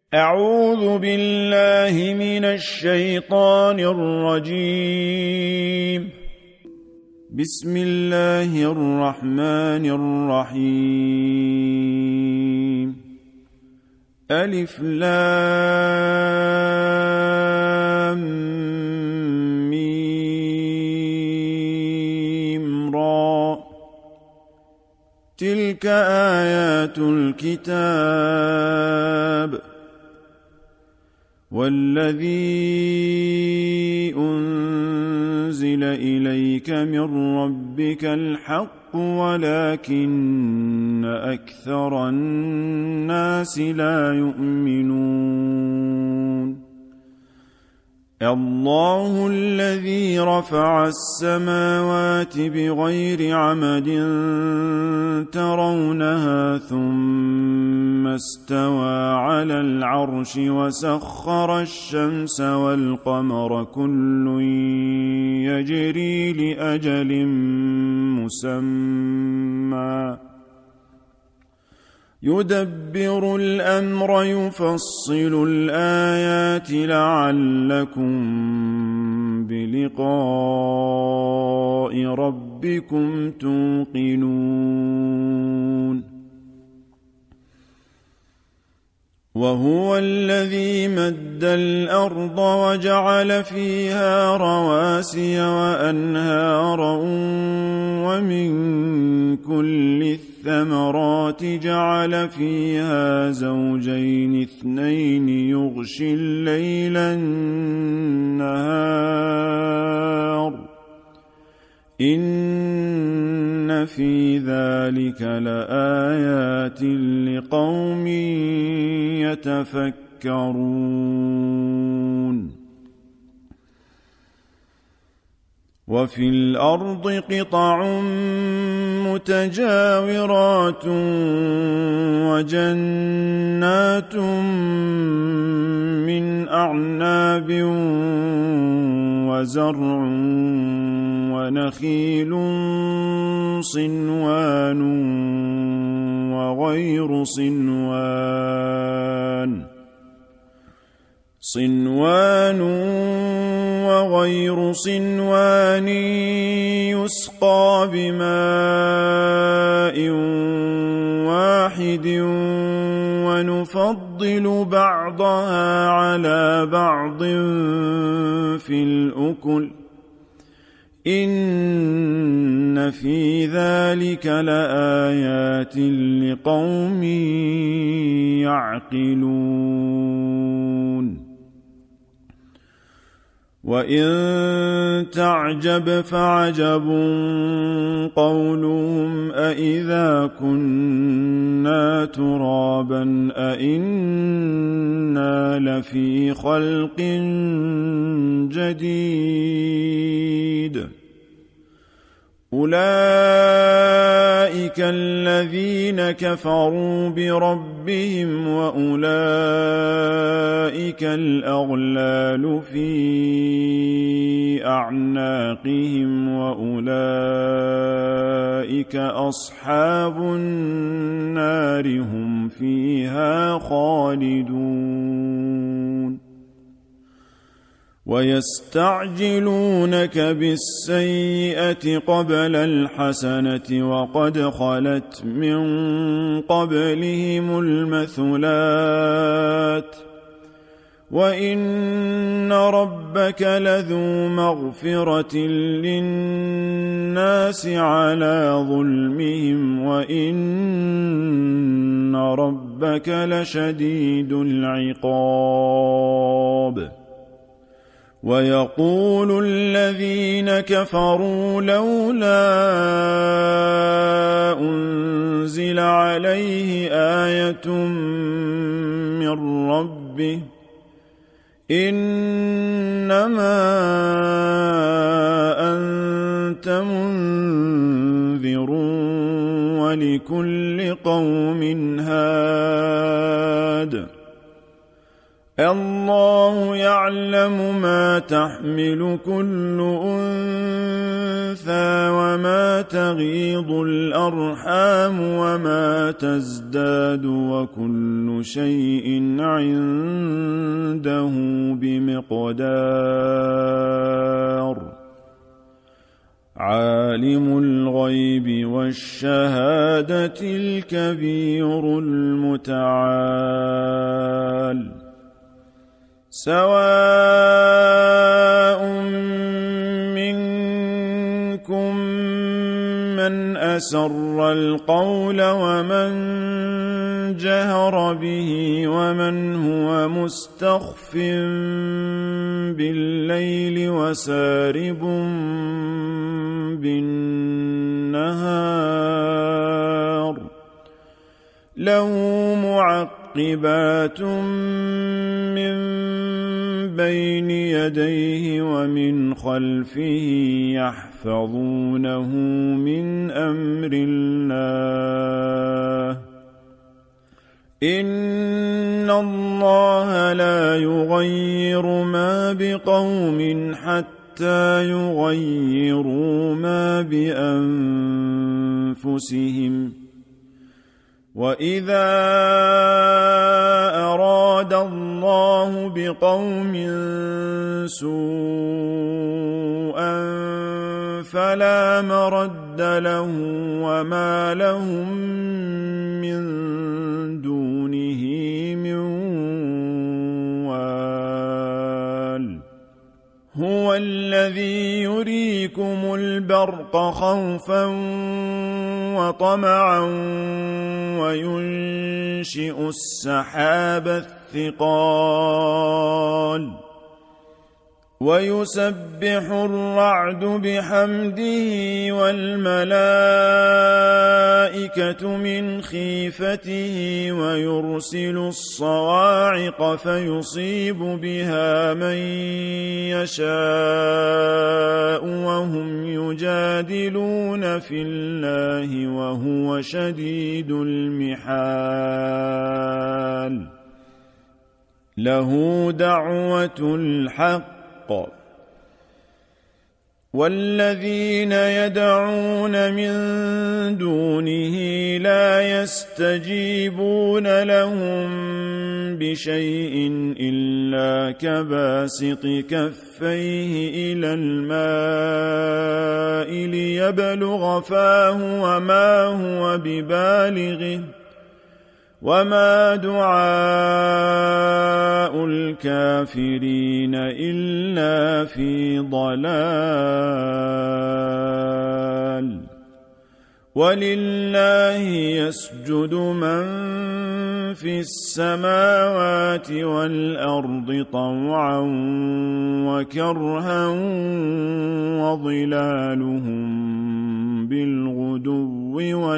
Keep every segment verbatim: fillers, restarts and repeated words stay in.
أعوذ بالله من الشيطان الرجيم. بسم الله الرحمن الرحيم. ألف لام ميم را. تلك آيات الكتاب والذي أنزل إليك من ربك الحق ولكن أكثر الناس لا يؤمنون. الله الذي رفع السماوات بغير عمد ترونها ثم استوى على العرش وسخر الشمس والقمر كل يجري لأجل مسمى يدبر الأمر يفصل الآيات لعلكم بلقاء ربكم توقنون. وهو الذي مد الأرض وجعل فيها رواسي وأنهارا ومن كل الثمرات جعل فيها زوجين اثنين يغشي الليل النهار إن في ذلك لآيات لقوم يتفكرون. وفي الأرض قطع متجاورات وجنات من أعناب وزرع ونخيل صنوان وغير صنوان صنوان وغير صنوان يسقى بماء واحد ونفضل بعضها على بعض في الأكل إن في ذلك لآيات لقوم يعقلون. وإن تعجب فعجب قولهم أإذا كنا ترابا أإنا لفي خلق جديد. أولئك الذين كفروا بربهم وأولئك الأغلال في أعناقهم وأولئك أصحاب النار هم فيها خالدون. ويستعجلونك بالسيئة قبل الحسنة وقد خلت من قبلهم المثلات وإن ربك لذو مغفرة للناس على ظلمهم وإن ربك لشديد العقاب. ويقول الذين كفروا لولا أنزل عليه آية من ربه إنما أنت منذر ولكل قوم هاد. الله يعلم يعلم ما تحمل كل أنثى وما تغيض الأرحام وما تزداد وكل شيء عنده بمقدار عالم الغيب والشهادة الكبير المتعال سواء منكم من أسر القول ومن جهر به ومن هو مستخف بالليل وسارب بالنهار له معقبات من بين يديه ومن خلفه يحفظونه من أمر الله إن الله لا يغير ما بقوم حتى يغيروا ما بأنفسهم وإذا أراد الله بقوم سوءا فلا مرد له وما لهم من دونه من وال هو الذي يريكم البرق خوفا وطمعا وينشئ السحاب الثقال ويسبح الرعد بحمده والملائكة من خيفته ويرسل الصواعق فيصيب بها من يشاء وهم يجادلون في الله وهو شديد المحال له دعوة الحق والذين يدعون من دونه لا يستجيبون لهم بشيء إلا كباسط كفيه إلى الماء ليبلغ فاه وما هو ببالغه وما دعاء الكافرين إلا في ضلال ولله يسجد من في السماوات والأرض طوعا وكرها وظلالهم بالغدو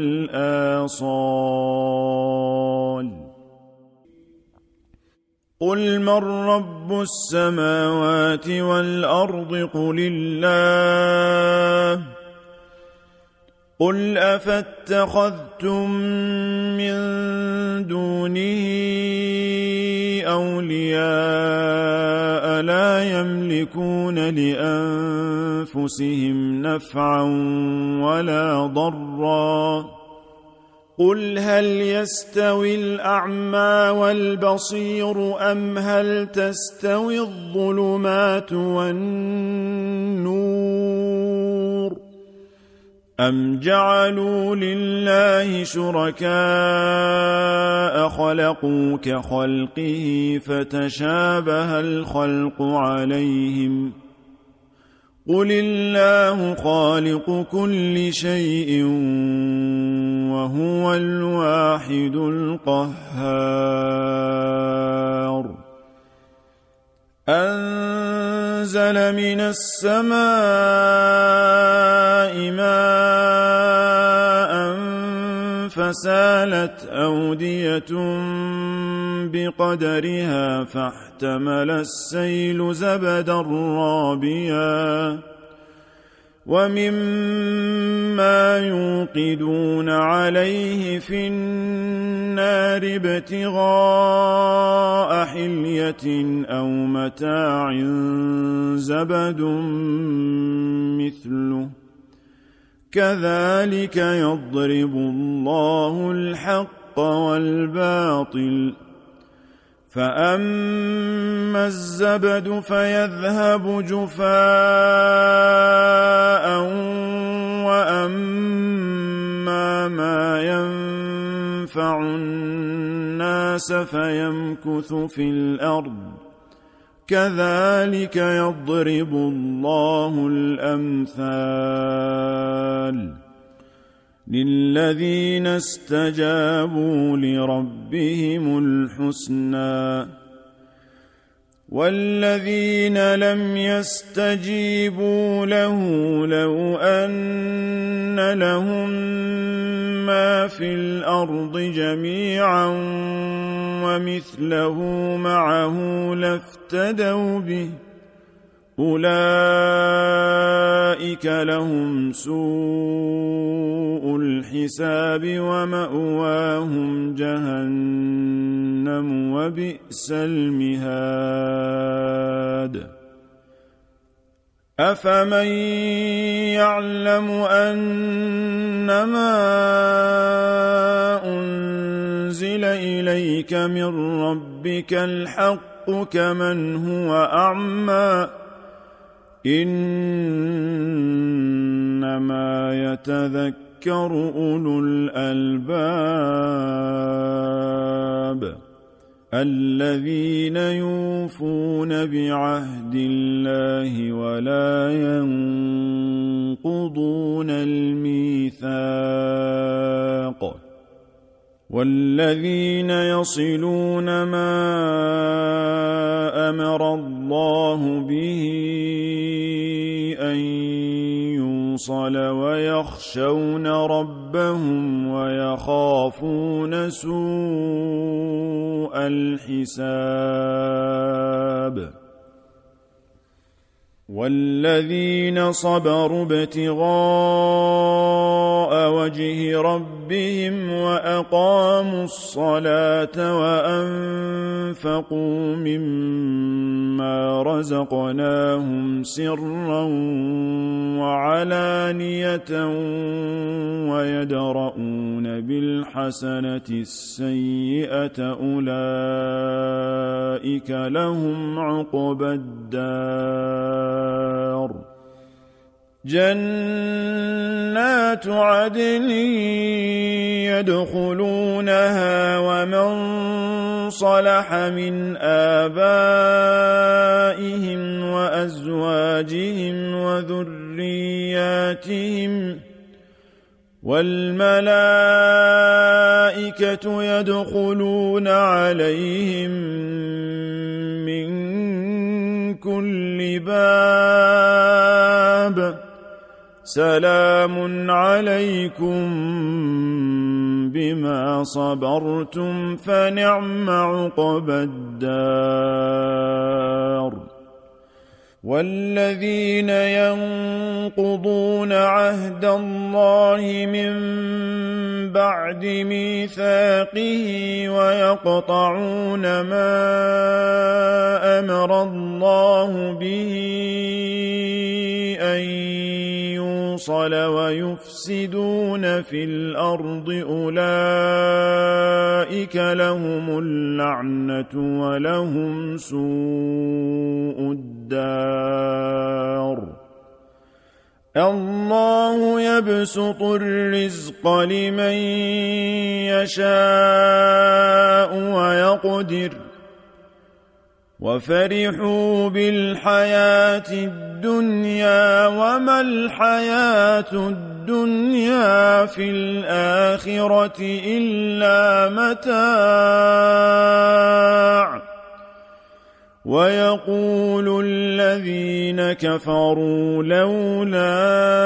والآصال قل من رب السماوات والأرض قل الله قل أفاتخذتم من دونه أولياء لا يملكون لأنفسهم نفعا ولا ضرا قل هل يستوي الأعمى والبصير أم هل تستوي الظلمات والنور أم جعلوا لله شركاء خلقوا كخلقه فتشابه الخلق عليهم قل الله خالق كل شيء وهو الواحد القهار أنزل من السماء ماء فسالت أودية بقدرها فاحتمل السيل زبدا رابيا ومما يوقدون عليه في النار ابتغاء حلية أو متاع زبد مثله كذلك يضرب الله الحق والباطل فأما الزبد فيذهب جفاء وأما ما ينفع الناس فيمكث في الأرض كذلك يضرب الله الأمثال للذين استجابوا لربهم الحسنى والذين لم يستجيبوا له لو أن لهم ما في الأرض جميعا ومثله معه لافتدوا به أولئك لهم سوء الحساب ومأواهم جهنم وبئس المهاد أفمن يعلم أنما أنزل إليك من ربك الحق كمن هو أعمى إنما يتذكر أولو الألباب الذين يوفون بعهد الله ولا ينقضون الميثاق والذين يصلون ما أمر الله به أن يوصل ويخشون ربهم ويخافون سوء الحساب والذين صبروا ابتغاء وجه ربهم وأقاموا الصلاة وأنفقوا مما رزقناهم سرا وعلانية ويدرؤون بالحسنة السيئة أولئك لهم عقبى الدار جنات عدن يدخلونها ومن صلح من آبائهم وأزواجهم وذرياتهم والملائكة يدخلون عليهم من كل باب سلام عليكم بما صبرتم فنعم عقبى الدار والذين ينقضون عهد الله من بعد ميثاقه ويقطعون ما أمر الله به أن يوصل ويفسدون في الأرض أولئك لهم اللعنة ولهم سوء الدار الله يبسط الرزق لمن يشاء ويقدر وفرحوا بالحياة الدنيا وما الحياة الدنيا في الآخرة إلا متاع ويقول الذين كفروا لولا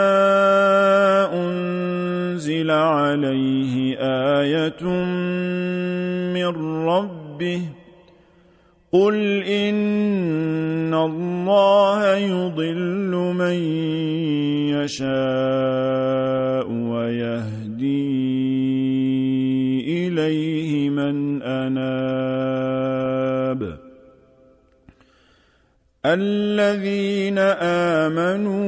أنزل عليه آية من ربه قل إن الله يضل من يشاء ويهدي إليه من أناب الذين آمنوا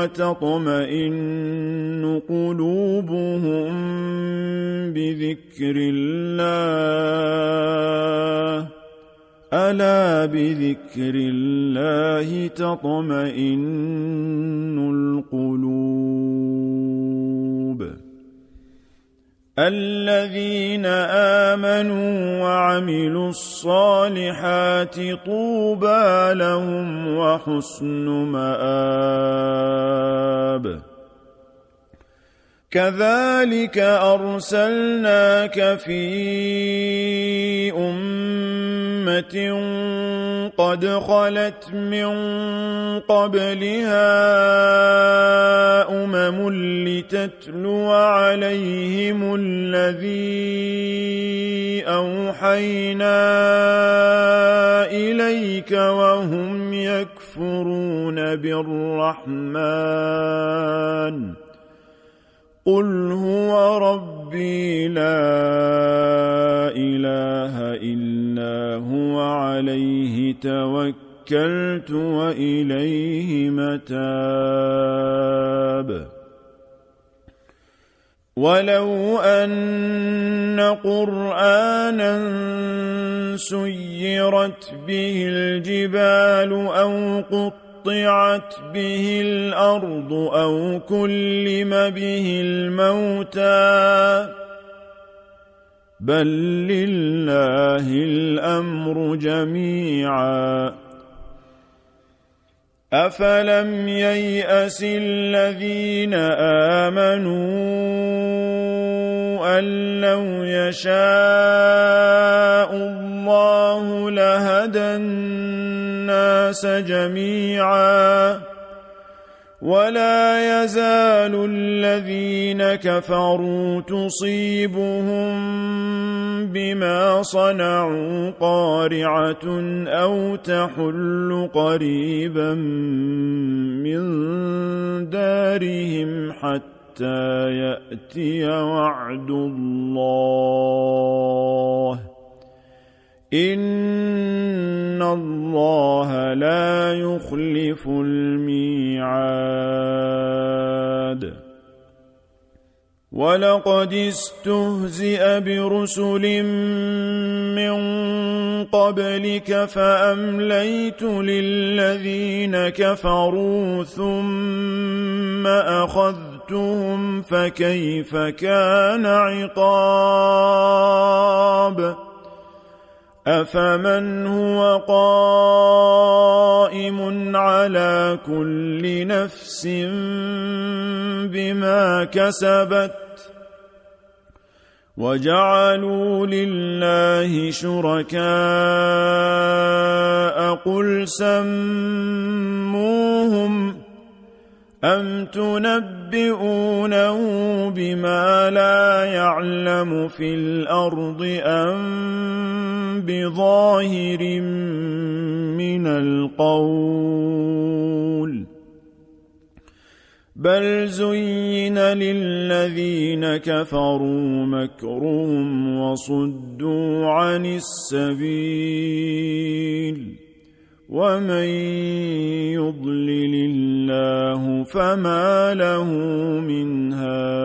وتطمئن قلوبهم بذكر الله ألا بذكر الله تطمئن القلوب الذين آمنوا وعملوا الصالحات طوبى لهم وحسن مآب كذلك أرسلناك في أمة قد خلت من قبلها أمم لتتلو عليهم الذي أوحينا إليك وهم يكفرون بالرحمن قل هو ربي لا إله إلا هو عليه توكلت وإليه متاب ولو أن قرآنا سيرت به الجبال أو قطعت قطعت به الأرض أو كلم به الموتى بل لله الأمر جميعا أفلم ييأس الذين آمنوا أن لو يشاء الله لهدى الناس جميعا ولا يزال الذين كفروا تصيبهم بما صنعوا قارعة أو تحل قريبا من دارهم حتى يأتي وعد الله إن الله لا يخلف الميعاد ولقد استهزئ برسل من قبلك فأمليت للذين كفروا ثم أخذتهم فكيف كان عقاب أفمن هو قائم على كل نفس بما كسبت وجعلوا لله شركاء قل سموهم أم تنبئونه بما لا يعلم في الأرض أم بظاهر من القول بل زين للذين كفروا مكرهم وصدوا عن السبيل ومن يضلل الله فما له من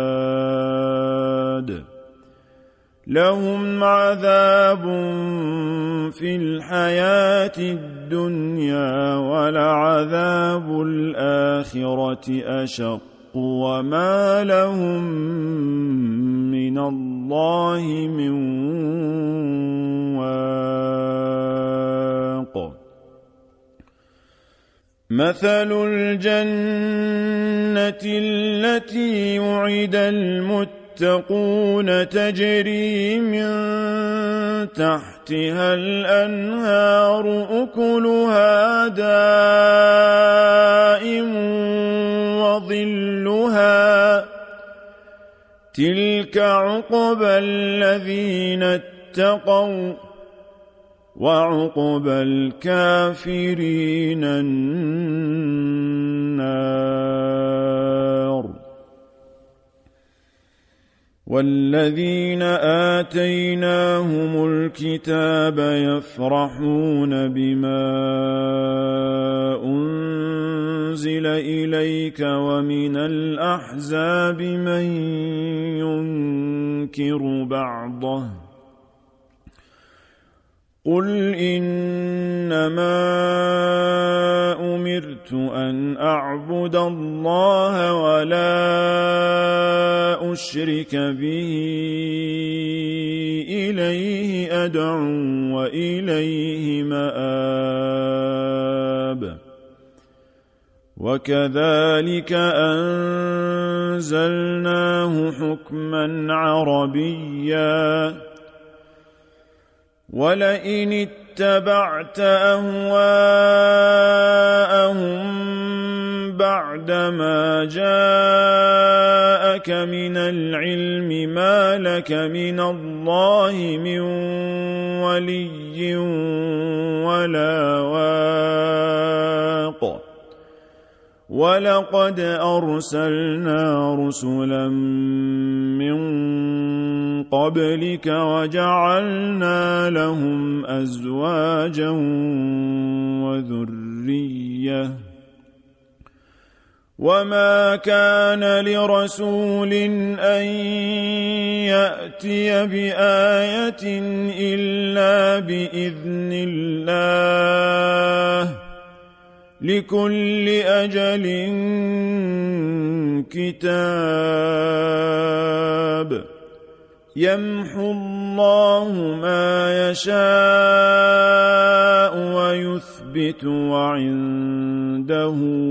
هاد لهم عذاب في الحياة الدنيا ولعذاب الآخرة أشق وما لهم من الله من واق مثل الجنة التي وعد المتقون تجري من تحتها الأنهار أكلها دائم وظلها تلك عقبى الذين اتقوا وعقبى الكافرين النار والذين آتيناهم الكتاب يفرحون بما أنزل إليك ومن الأحزاب من ينكر بعضه قل إنما أمرت أن أعبد الله ولا أشرك به إليه أدعو وإليه مآب وكذلك أنزلناه حكما عربيا ولئن اتبعت أهواءهم بعدما جاءك من العلم ما لك من الله من ولي ولا واق ولقد أرسلنا رسلا من قبلك وجعلنا لهم أزواجا وذرية وما كان لرسول أن يأتي بآية إلا بإذن الله لكل أجل كتاب يمحو الله ما يشاء ويثبت وعنده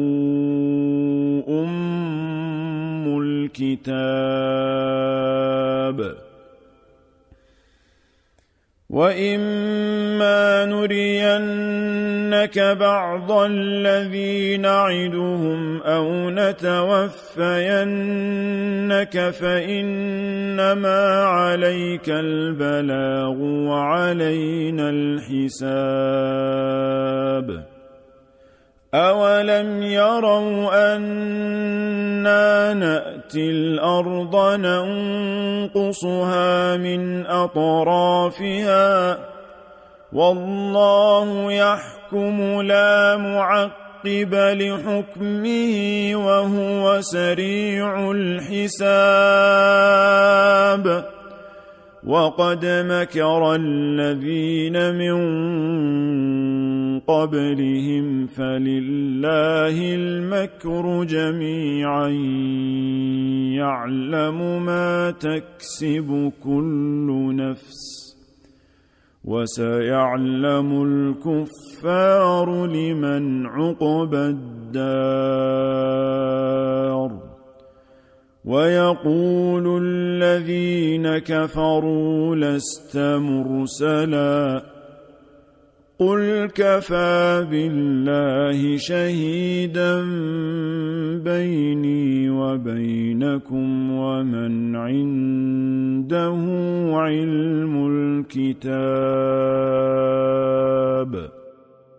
أم الكتاب وإما نرينك بعض الذي نعدهم أو نتوفينك فإنما عليك البلاغ وعلينا الحساب أولم يروا أنا نأتي الأرض ننقصها من أطرافها والله يحكم لا معقب لحكمه وهو سريع الحساب وقد مكر الذين من قبلهم فلله المكر جميعا يعلم ما تكسب كل نفس وسيعلم الكفار لمن عقبى الدار ويقول الذين كفروا لست مرسلا قل كفى بالله شهيدا بيني وبينكم ومن عنده علم الكتاب